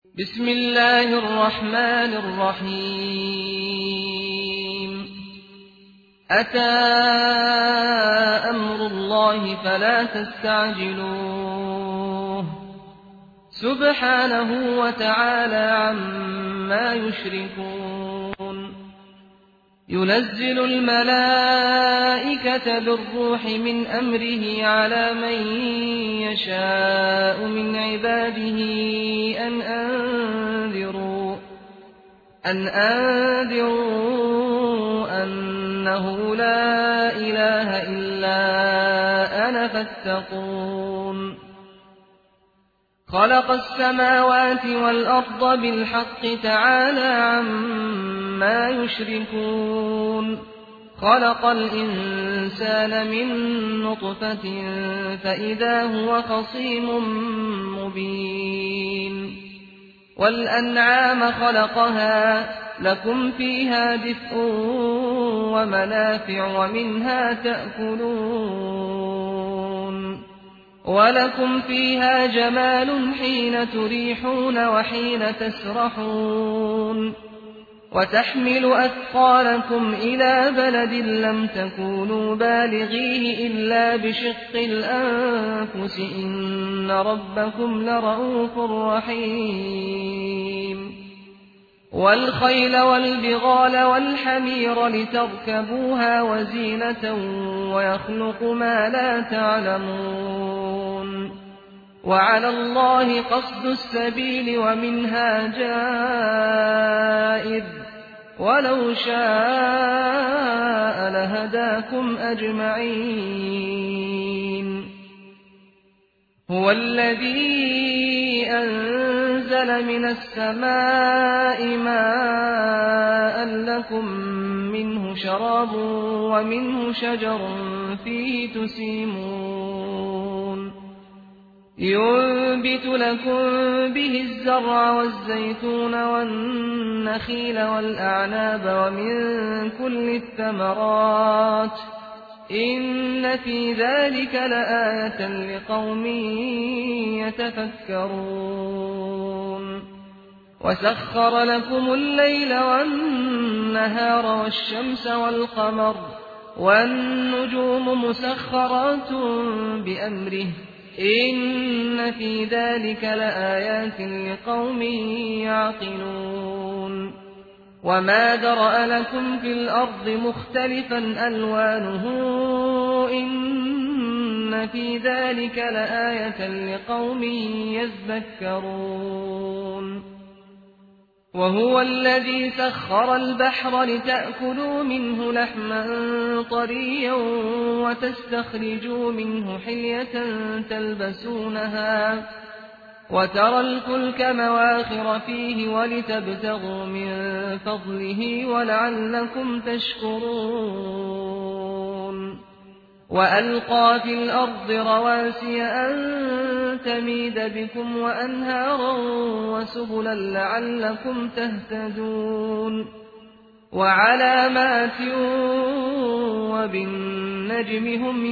بسم الله الرحمن الرحيم أتى أمر الله فلا تستعجلوه سبحانه وتعالى عما يشركون ينزل الملائكة بالروح من أمره على من يشاء من عباده أن أنذروا أنه لا إله إلا أنا فاتقون خلق السماوات والأرض بالحق تعالى عما يشركون خلق الإنسان من نطفة فإذا هو خصيم مبين والأنعام خلقها لكم فيها دفء ومنافع ومنها تأكلون ولكم فيها جمال حين تريحون وحين تسرحون وتحمل أثقالكم إلى بلد لم تكونوا بالغيه إلا بشق الأنفس إن ربكم لرؤوف رحيم والخيل والبغال والحمير لتركبوها وزينة ويخلق ما لا تعلمون وعلى الله قصد السبيل ومنها جائر ولو شاء لهداكم أجمعين هو الذي أنزل من السماء ماء لكم منه شراب ومنه شجر فيه تسيمون ينبت لكم به الزرع والزيتون والنخيل والأعناب ومن كل الثمرات إن في ذلك لآية لقوم يتفكرون وسخر لكم الليل والنهار والشمس والقمر والنجوم مسخرات بأمره إن في ذلك لآيات لقوم يعقلون وما ذرأ لكم في الأرض مختلفا ألوانه إن في ذلك لآية لقوم يذكرون وهو الذي سخر البحر لتأكلوا منه لحما طريا وتستخرجوا منه حلية تلبسونها وترى الفلك مواخر فيه ولتبتغوا من فضله ولعلكم تشكرون وألقى في الأرض رواسي أن تميد بكم وأنهارا وسبلا لعلكم تهتدون وعلامات وبالنجم هم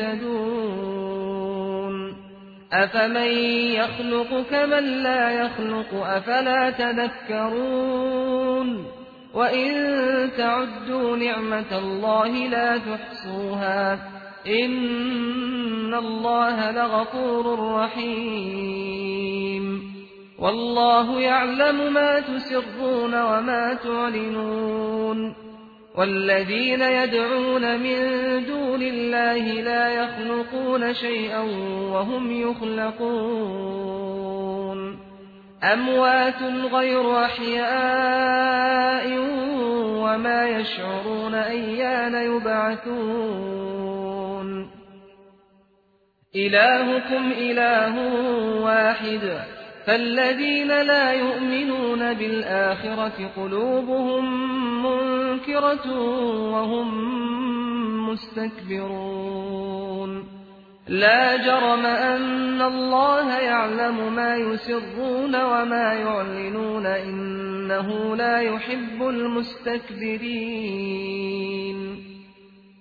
يهتدون أفمن يخلق كمن لا يخلق أفلا تذكرون وإن تعدوا نعمة الله لا تحصوها إن الله لغفور رحيم والله يعلم ما تسرون وما تعلنون والذين يدعون من دون الله لا يخلقون شيئا وهم يخلقون أموات غير أحياء وما يشعرون أيان يبعثون إلهكم إله واحد فالذين لا يؤمنون بالآخرة قلوبهم منكرة وهم مستكبرون لا جرم أن الله يعلم ما يسرون وما يعلنون إنه لا يحب المستكبرين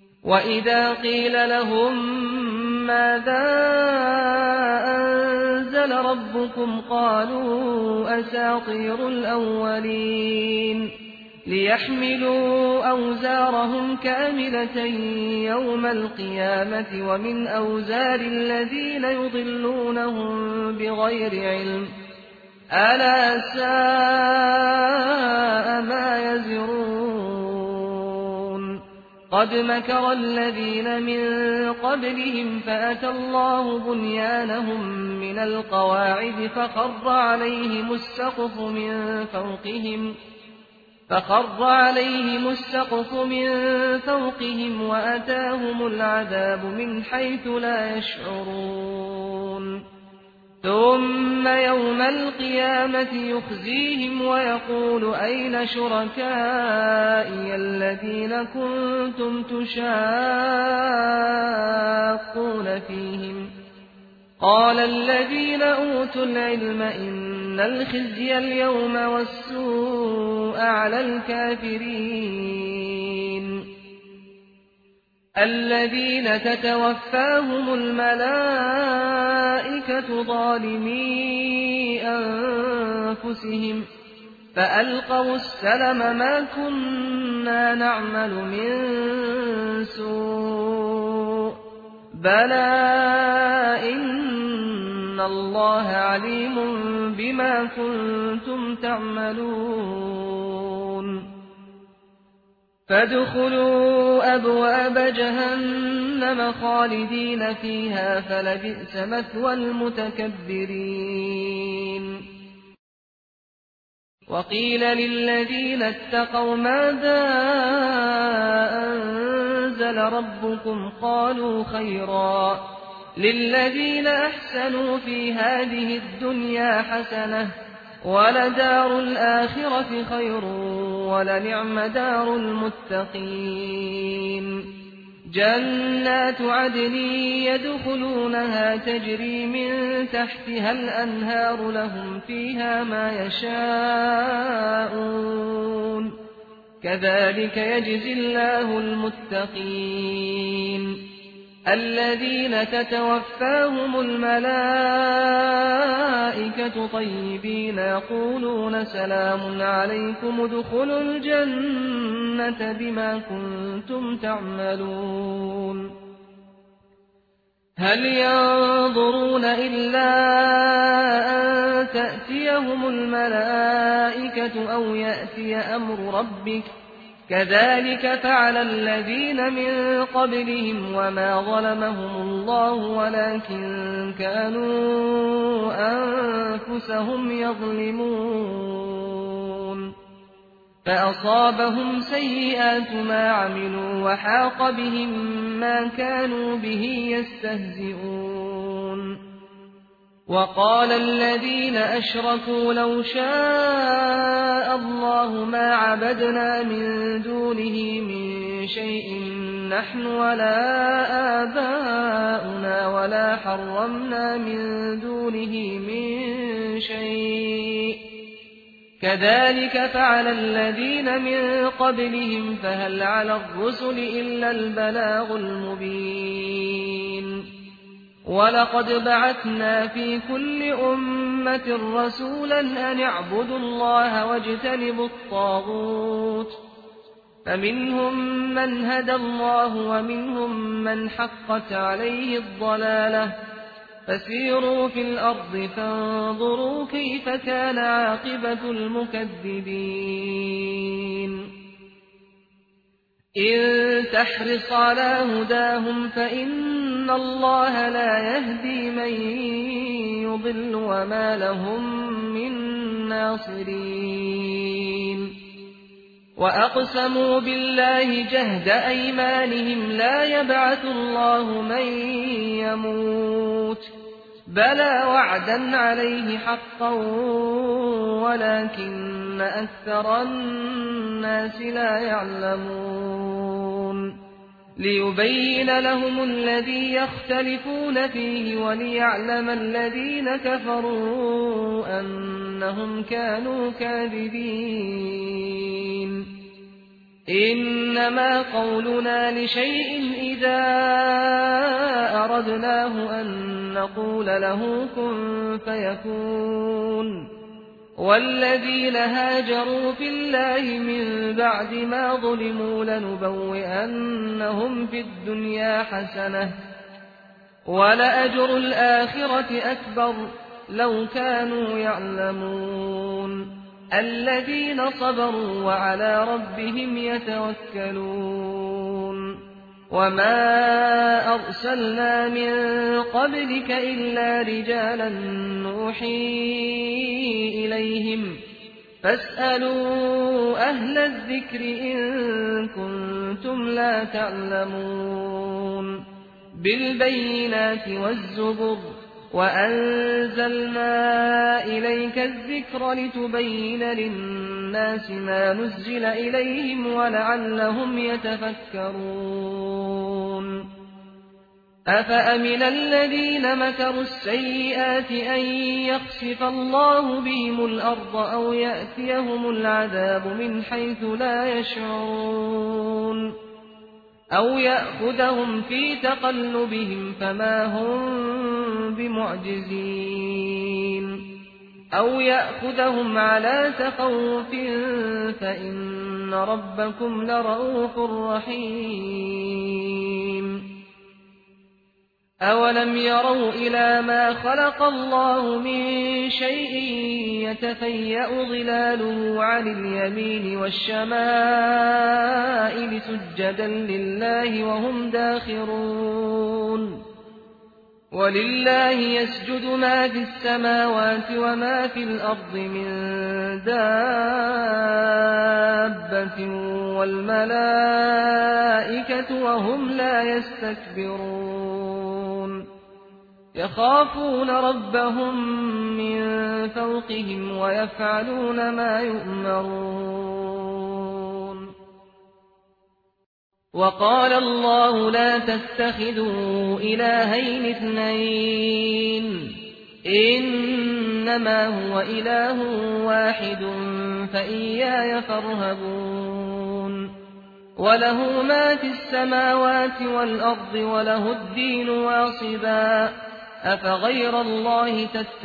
وإذا قيل لهم ماذا أنزل أنزل ربكم قالوا أساطير الأولين ليحملوا أوزارهم كاملة يوم القيامة ومن أوزار الذين يضلونهم بغير علم ألا ساء ما يزرون قد مكر الذين من قبلهم فأتى الله بنيانهم من القواعد فخر عليهم السقف من فوقهم وأتاهم العذاب من حيث لا يشعرون ثم يوم القيامة يخزيهم ويقول أين شركائي الذين كنتم تشاقون فيهم قال الذين أوتوا العلم إن الخزي اليوم والسوء على الكافرين الذين تتوفاهم الملائكة ظالمي أنفسهم فألقوا السلم ما كنا نعمل من سوء بلى إن الله عليم بما كنتم تعملون فادخلوا أبواب جهنم خالدين فيها فلبئس مثوى المتكبرين وقيل للذين اتقوا ماذا أنزل ربكم قالوا خيرا للذين أحسنوا في هذه الدنيا حسنة ولدار الآخرة خير ولنعم دار المتقين جنات عدن يدخلونها تجري من تحتها الأنهار لهم فيها ما يشاءون كذلك يجزي الله المتقين الذين تتوفاهم الملائكة طيبين يقولون سلام عليكم ادخلوا الجنة بما كنتم تعملون هل ينظرون إلا أن تأتيهم الملائكة أو يأتي أمر ربك كذلك فعل الذين من قبلهم وما ظلمهم الله ولكن كانوا أنفسهم يظلمون فأصابهم سيئات ما عملوا وحاق بهم ما كانوا به يستهزئون وقال الذين أشركوا لو شاء الله ما عبدنا من دونه من شيء نحن ولا آباؤنا ولا حرمنا من دونه من شيء كذلك فعل الذين من قبلهم فهل على الرسل إلا البلاغ المبين ولقد بعثنا في كل أمة رسولا أن اعبدوا الله واجتنبوا الطاغوت فمنهم من هدى الله ومنهم من حقت عليه الضلالة فسيروا في الأرض فانظروا كيف كان عاقبة المكذبين إن تحرص على هداهم فإن الله لا يهدي من يضل وما لهم من ناصرين وأقسموا بالله جهد أيمانهم لا يبعث الله من يموت بلى وعدا عليه حقا ولكن أكثر الناس لا يعلمون ليبين لهم الذي يختلفون فيه وليعلم الذين كفروا أنهم كانوا كاذبين إنما قولنا لشيء إذا أردناه أن نقول له كن فيكون والذين هاجروا في الله من بعد ما ظلموا لنبوئنهم في الدنيا حسنة ولأجر الآخرة أكبر لو كانوا يعلمون الذين صبروا وعلى ربهم يتوكلون وما أرسلنا من قبلك إلا رجالا نوحي إليهم فاسألوا أهل الذكر إن كنتم لا تعلمون بالبينات والزبر وأنزلنا إليك الذكر لتبين للناس ما نزل إليهم ولعلهم يتفكرون أفأمن الذين مكروا السيئات أن يخسف الله بهم الأرض أو يأتيهم العذاب من حيث لا يشعرون أو يأخذهم في تقلبهم فما هم بمعجزين أو يأخذهم على تخوف فإن ربكم لرؤوف رحيم أولم يروا إلى ما خلق الله من شيء يتفيأ ظلاله عن اليمين والشمائل سجدا لله وهم داخرون ولله يسجد ما في السماوات وما في الأرض من دابة والملائكة وهم لا يستكبرون يخافون ربهم من فوقهم ويفعلون ما يؤمرون وقال الله لا تتخذوا إلهين اثنين إنما هو إله واحد فإياي فارهبون وله ما في السماوات والأرض وله الدين واصبا أفغير الله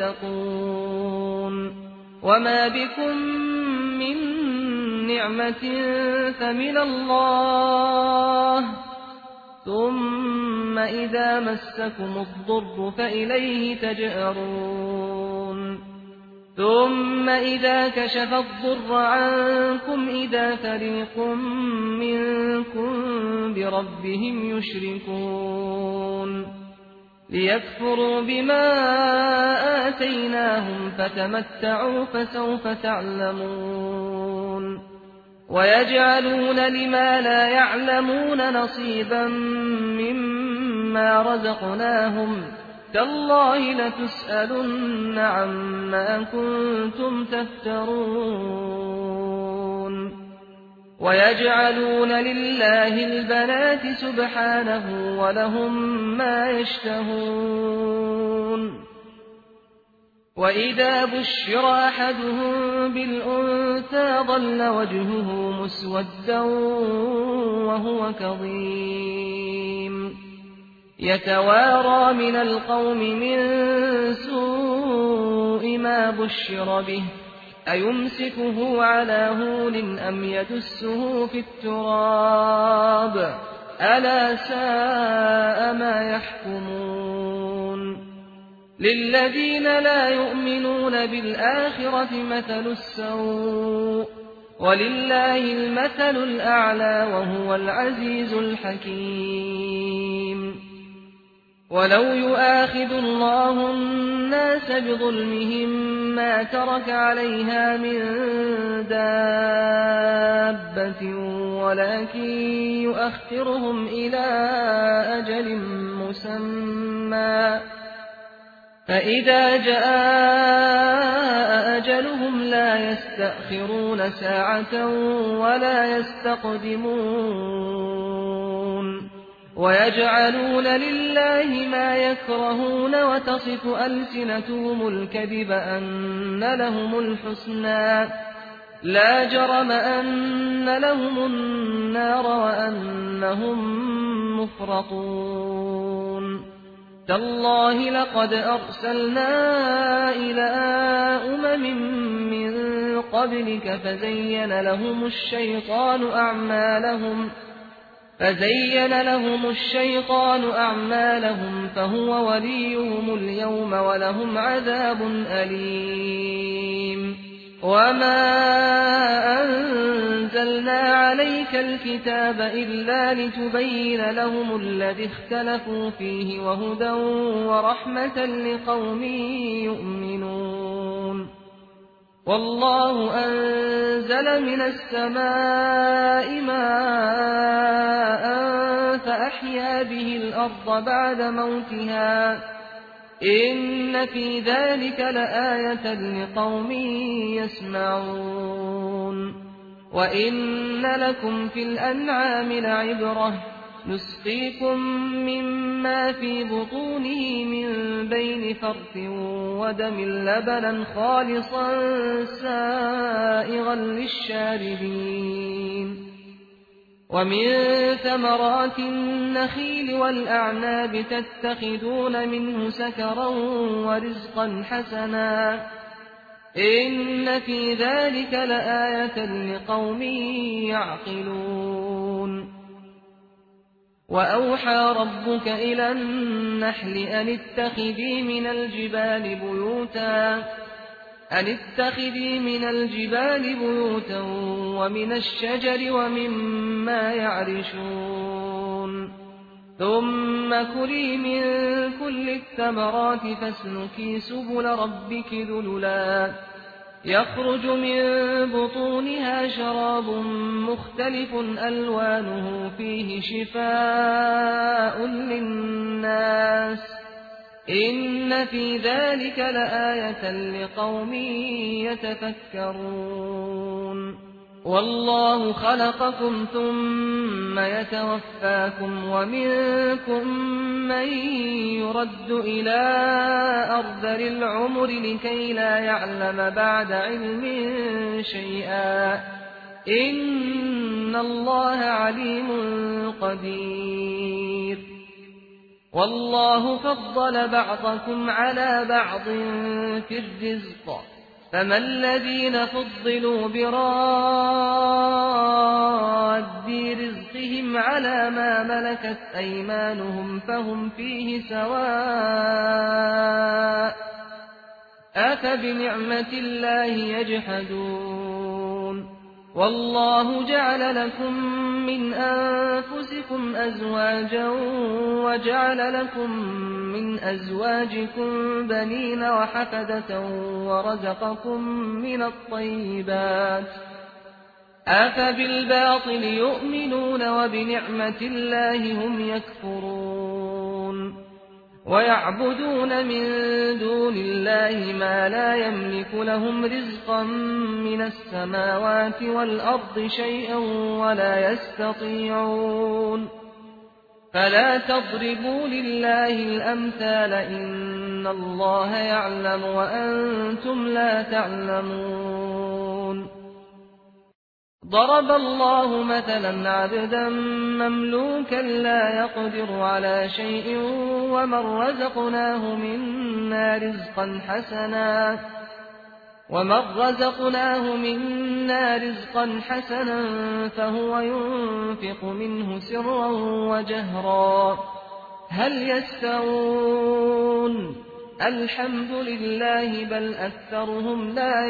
تتقون وما بكم من نعمة فمن الله ثم إذا مسكم الضر فإليه تجأرون ثم إذا كشف الضر عنكم إذا فريق منكم بربهم يشركون ليكفروا بما آتيناهم فتمتعوا فسوف تعلمون ويجعلون لما لا يعلمون نصيبا مما رزقناهم تالله لتسألن عما كنتم تفترون ويجعلون لله البنات سبحانه ولهم ما يشتهون وإذا بشر أحدهم بالأنثى ظل وجهه مسودا وهو كظيم يتوارى من القوم من سوء ما بشر به أيمسكه على هون أم يدسه في التراب ألا ساء ما يحكمون للذين لا يؤمنون بالآخرة مثل السوء ولله المثل الأعلى وهو العزيز الحكيم ولو يؤاخذ الله الناس بظلمهم ما ترك عليها من دابة ولكن يؤخرهم إلى أجل مسمى فإذا جاء أجلهم لا يستأخرون ساعة ولا يستقدمون ويجعلون لله ما يكرهون وتصف ألسنتهم الكذب أن لهم الحسنى لا جرم أن لهم النار وأنهم مفرطون تالله لقد أرسلنا إلى من قبلك فزين لهم الشيطان أعمالهم فهو وليهم اليوم ولهم عذاب أليم وما أنزلنا عليك الكتاب إلا لتبين لهم الذي اختلفوا فيه وهدى ورحمة لقوم يؤمنون والله أنزل من السماء ماء فأحيا به الأرض بعد موتها إن في ذلك لآية لقوم يسمعون وإن لكم في الأنعام لعبرة نسقيكم مما في بطونه من بين فرث ودم لبنا خالصا سائغا للشاربين ومن ثمرات النخيل والأعناب تتخذون منه سكرا ورزقا حسنا إن في ذلك لآية لقوم يعقلون وأوحى ربك إلى النحل أن اتخذي من الجبال بيوتا ومن الشجر ومما يعرشون ثم كلي من كل الثمرات فاسلكي سبل ربك ذللا يخرج من بطونها شراب مختلف ألوانه فيه شفاء للناس إن في ذلك لآية لقوم يتفكرون والله خلقكم ثم يتوفاكم ومنكم من يرد إلى أرذل العمر لكي لا يعلم بعد علم شيئا إن الله عليم قدير والله فضل بعضكم على بعض في الرزق فما الذين فضلوا براد رزقهم على ما ملكت أيمانهم فهم فيه سواء أفبنعمة الله يجحدون والله جعل لكم من أنفسكم أزواجا وجعل لكم من أزواجكم بنين وحفدة ورزقكم من الطيبات أفبالباطل يؤمنون وبنعمة الله هم يكفرون ويعبدون من دون الله ما لا يملك لهم رزقا من السماوات والأرض شيئا ولا يستطيعون فلا تضربوا لله الأمثال إن الله يعلم وأنتم لا تعلمون ضرب الله مثلا عبدا مملوكا لا يقدر على شيء ومن رزقناه منا رزقا حسنا فهو ينفق منه سرا وجهرا هل يستوون الحمد لله بل أكثرهم لا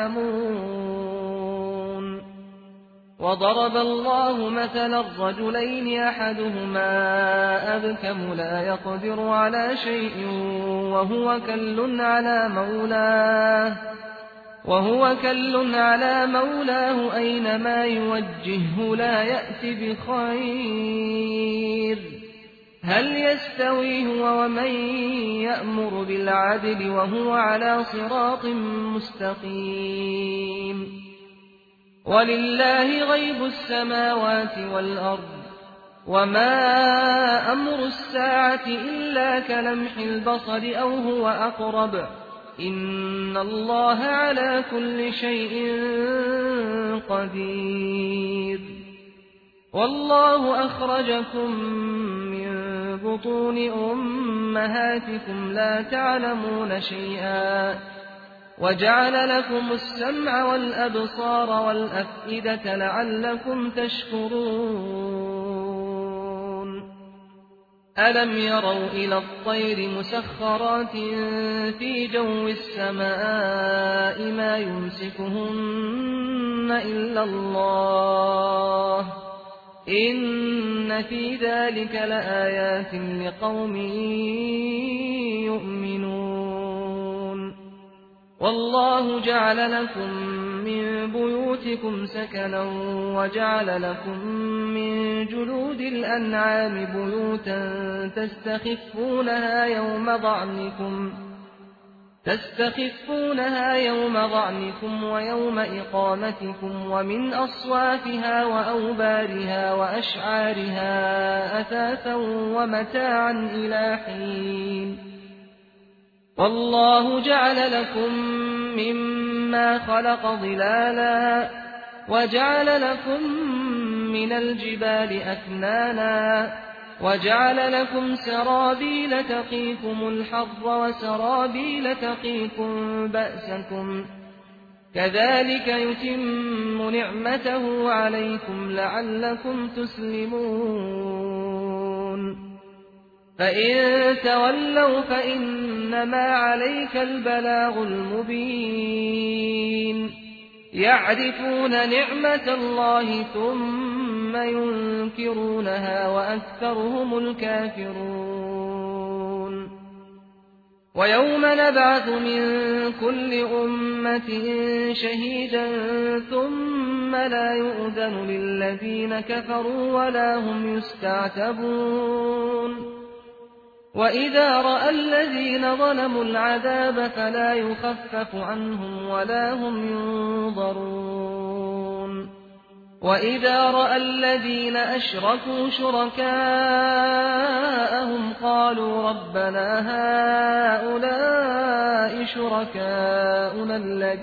يعلمون وضرب الله مثلا الرجلين أحدهما أبكم لا يقدر على شيء وهو كل على مولاه أينما يوجهه لا يأت بخير هل يستوي هو ومن يأمر بالعدل وهو على صراط مستقيم ولله غيب السماوات والأرض وما أمر الساعة إلا كلمح البصر أو هو أقرب إن الله على كل شيء قدير والله أخرجكم من بطون أمهاتكم لا تعلمون شيئا وجعل لكم السمع والأبصار والأفئدة لعلكم تشكرون ألم يروا إلى الطير مسخرات في جو السماء ما يمسكهن إلا الله إن في ذلك لآيات لقوم يؤمنون والله جعل لكم من بيوتكم سكنا وجعل لكم من جلود الأنعام بيوتا تستخفونها يوم ضعنكم ويوم إقامتكم ومن أصوافها وأوبارها وأشعارها أثاثا ومتاعا إلى حين والله جعل لكم مما خلق ظلالا وجعل لكم من الجبال أكنانا وجعل لكم سرابيل تقيكم الحر وسرابيل تقيكم بأسكم كذلك يتم نعمته عليكم لعلكم تسلمون فإن تولوا فإنما عليك البلاغ المبين يعرفون نعمة الله ثم ينكرونها وأكثرهم الكافرون ويوم نبعث من كل أمة شهيدا ثم لا يؤذن للذين كفروا ولا هم يستعتبون وإذا رأى الذين ظلموا العذاب فلا يخفف عنهم ولا هم ينظرون وإذا رأى الذين أشركوا شركاءهم قالوا ربنا هؤلاء شركاؤنا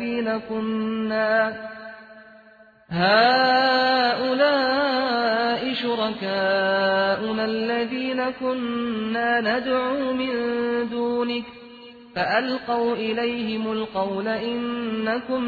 الذين كنا ندعو من دونك فألقوا إليهم القول إنكم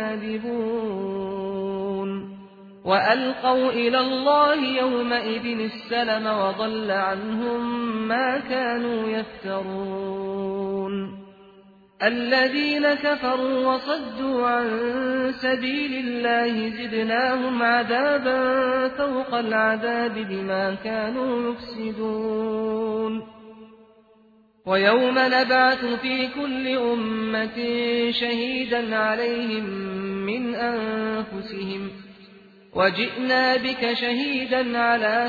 لكاذبون وألقوا إلى الله يومئذ السلم وضل عنهم ما كانوا يفترون الذين كفروا وصدوا عن سبيل الله زدناهم عذابا فوق العذاب بما كانوا يفسدون ويوم نبعث في كل أمة شهيدا عليهم من أنفسهم وجئنا بك شهيدا على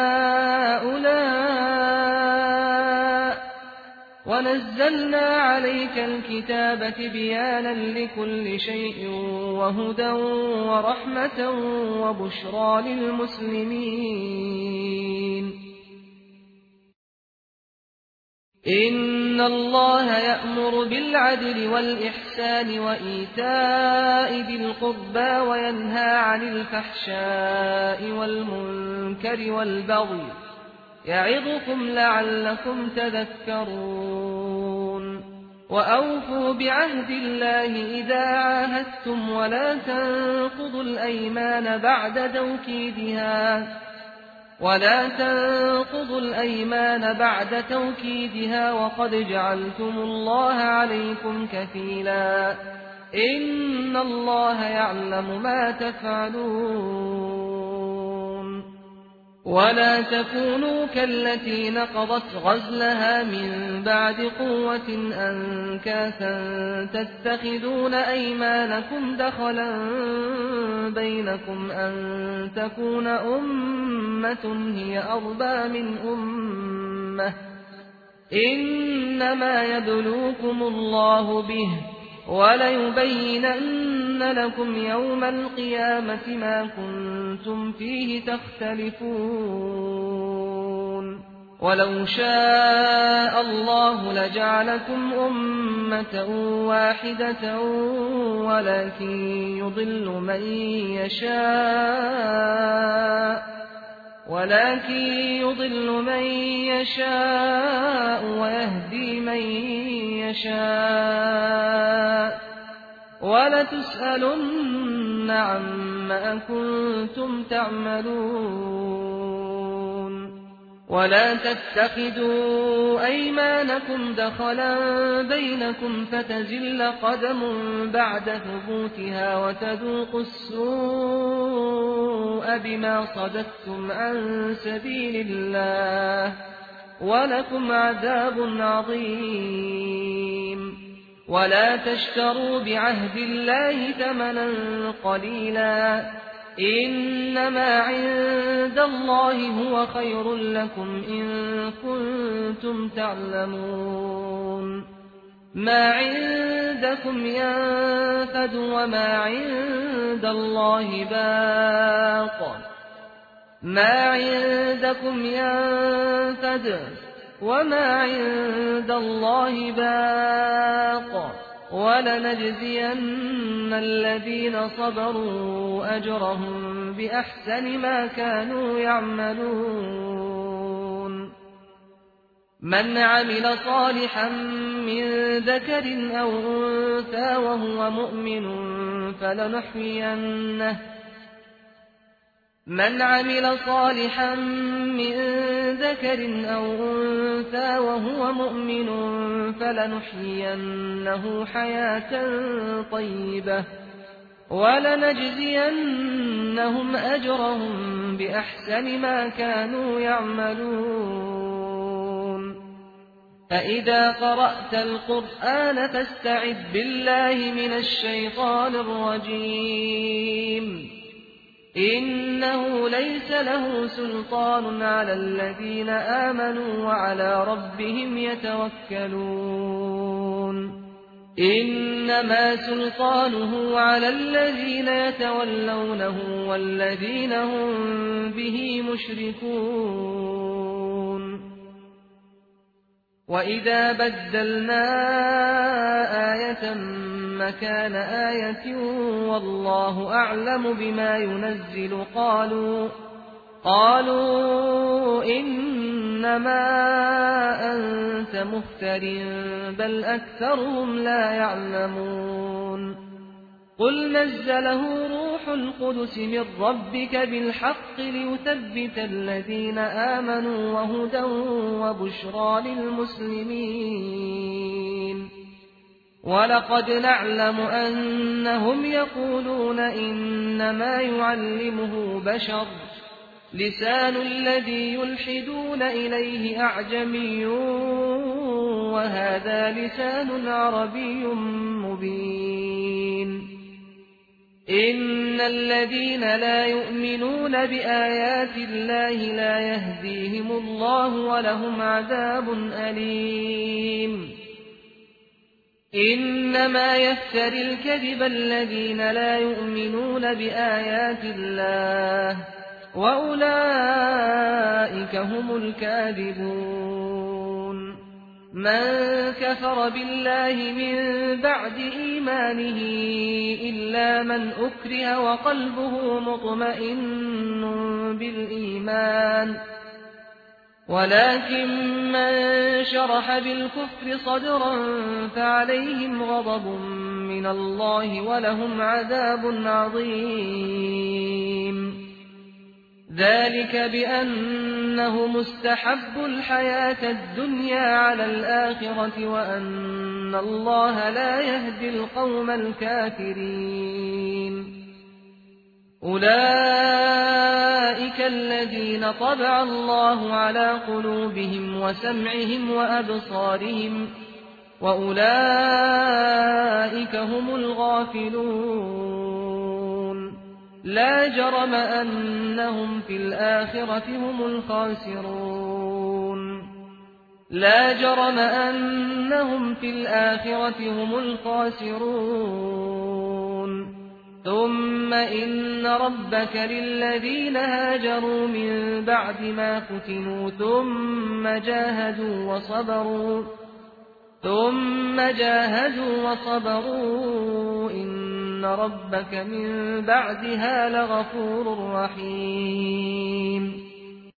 هؤلاء ونزلنا عليك الكتاب تبيانا لكل شيء وهدى ورحمة وبشرى للمسلمين إن الله يأمر بالعدل والإحسان وإيتاء ذي القربى وينهى عن الفحشاء والمنكر والبغي يعظكم لعلكم تذكرون وأوفوا بعهد الله إذا عاهدتم ولا تنقضوا الأيمان بعد توكيدها وقد جعلتم الله عليكم كفيلا إن الله يعلم ما تفعلون ولا تكونوا كالتي نقضت غزلها من بعد قوة أنكاثا تتخذون أيمانكم دخلا بينكم أن تكون أمة هي أربى من أمة إنما يبلوكم الله به وليبينن لكم يوم القيامة ما كنتم فيه تختلفون ولو شاء الله لجعلكم أمة واحدة ولكن يضل من يشاء ويهدي من يشاء ولتسألن عما كنتم تعملون ولا تتخذوا أيمانكم دخلا بينكم فتزل قدم بعد ثبوتها وتذوقوا السوء بما صددتم عن سبيل الله ولكم عذاب عظيم ولا تشتروا بعهد الله ثمنا قليلا إنما عند الله هو خير لكم إن كنتم تعلمون ما عندكم ينفد وما عند الله باق ما عندكم ينفد وما عند الله باق ولنجزين الذين صبروا أجرهم بأحسن ما كانوا يعملون من عمل صالحا من ذكر أو أنثى وهو مؤمن فلنحيينه حياة طيبة ولنجزينهم أجرهم بأحسن ما كانوا يعملون فإذا قرأت القرآن فاستعذ بالله من الشيطان الرجيم إنه ليس له سلطان على الذين آمنوا وعلى ربهم يتوكلون إنما سلطانه على الذين يتولونه والذين هم به مشركون وإذا بدلنا آية مكان آية والله أعلم بما ينزل قالوا إنما أنت مفتر بل أكثرهم لا يعلمون قل نزله روح القدس من ربك بالحق ليثبت الذين آمنوا وهدى وبشرى للمسلمين ولقد نعلم أنهم يقولون إنما يعلمه بشر لسان الذي يلحدون إليه أعجمي وهذا لسان عربي مبين إن الذين لا يؤمنون بآيات الله لا يهديهم الله ولهم عذاب أليم إنما يفتري الكذب الذين لا يؤمنون بآيات الله وأولئك هم الكاذبون من كفر بالله من بعد إيمانه إلا من أكره وقلبه مطمئن بالإيمان ولكن من شرح بالكفر صدرا فعليهم غضب من الله ولهم عذاب عظيم ذلك بأنهم استحبوا الحياة الدنيا على الآخرة وأن الله لا يهدي القوم الكافرين أولئك الذين طبع الله على قلوبهم وسمعهم وأبصارهم وأولئك هم الغافلون لا جرم أنهم في الآخرة هم الخاسرون ثم ثم إن ربك للذين هاجروا من بعد ما فتنوا ثم جاهدوا وصبروا إن ربك من بعدها لغفور رحيم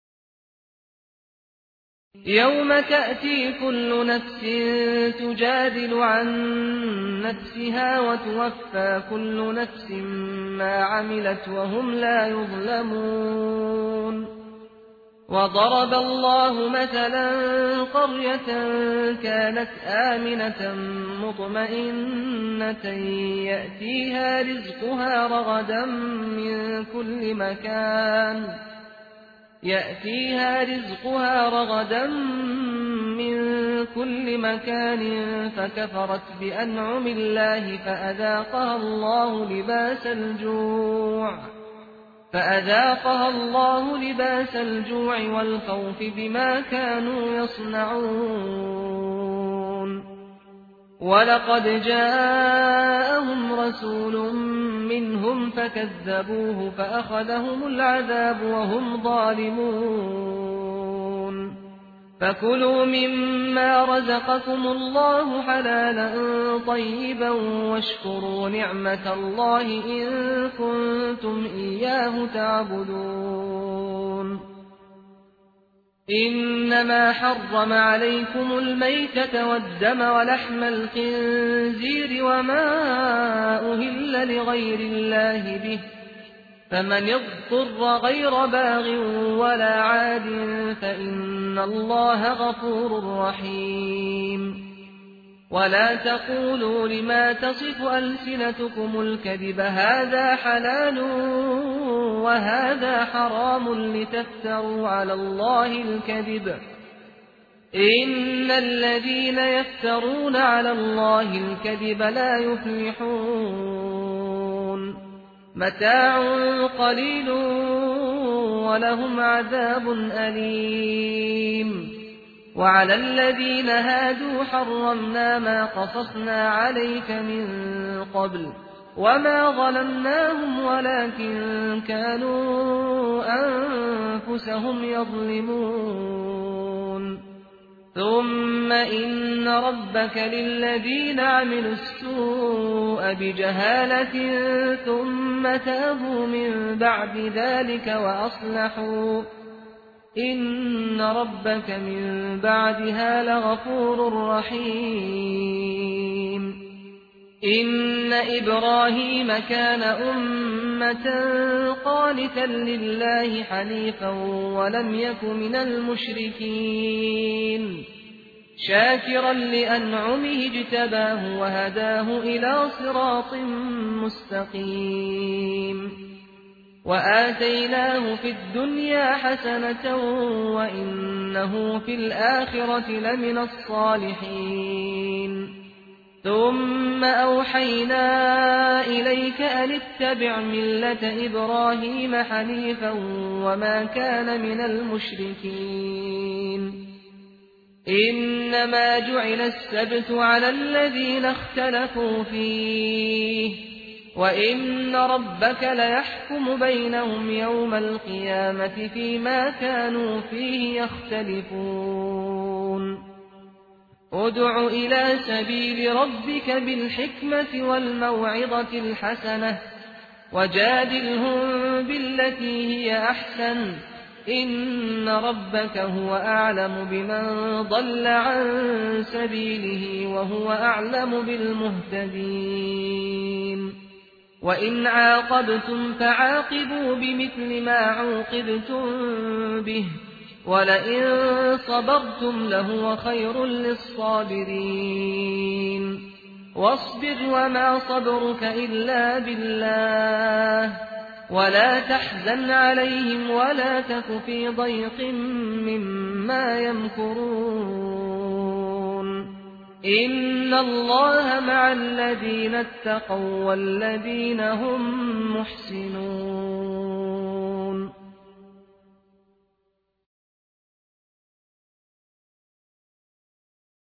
يوم تأتي كل نفس تجادل عن نفسها وتوفى كل نفس ما عملت وهم لا يظلمون وضرب الله مثلا قرية كانت آمنة مطمئنة يأتيها رزقها رغدا من كل مكان فكفرت بأنعم الله فأذاقها الله لباس الجوع والخوف بما كانوا يصنعون ولقد جاءهم رسول منهم فكذبوه فأخذهم العذاب وهم ظالمون فكلوا مما رزقكم الله حلالا طيبا واشكروا نعمة الله إن كنتم إياه تعبدون إنما حرم عليكم الميتة والدم ولحم الخنزير وما أهل لغير الله به فمن اضطر غير باغ ولا عاد فإن الله غفور رحيم ولا تقولوا لما تصف ألسنتكم الكذب هذا حلال وهذا حرام لتفتروا على الله الكذب إن الذين يفترون على الله الكذب لا يفلحون متاع قليل ولهم عذاب أليم وعلى الذين هادوا حرمنا ما قصصنا عليك من قبل وما ظلمناهم ولكن كانوا أنفسهم يظلمون ثم إن ربك للذين عملوا السوء بجهالة ثم تابوا من بعد ذلك وأصلحوا إن ربك من بعدها لغفور رحيم إن إبراهيم كان أمة قانتا لله حنيفا ولم يك من المشركين شاكرا لأنعمه اجتباه وهداه إلى صراط مستقيم وآتيناه في الدنيا حسنة وإنه في الآخرة لمن الصالحين ثم أوحينا إليك أن اتبع ملة إبراهيم حنيفا وما كان من المشركين إنما جعل السبت على الذين اختلفوا فيه وإن ربك ليحكم بينهم يوم القيامة فيما كانوا فيه يختلفون ادع إلى سبيل ربك بالحكمة والموعظة الحسنة وجادلهم بالتي هي أحسن إن ربك هو أعلم بمن ضل عن سبيله وهو أعلم بالمهتدين وإن عاقبتم فعاقبوا بمثل ما عوقبتم به ولئن صبرتم لهو خير للصابرين واصبر وما صبرك إلا بالله ولا تحزن عليهم ولا تك في ضيق مما يمكرون إن الله مع الذين اتقوا والذين هم محسنون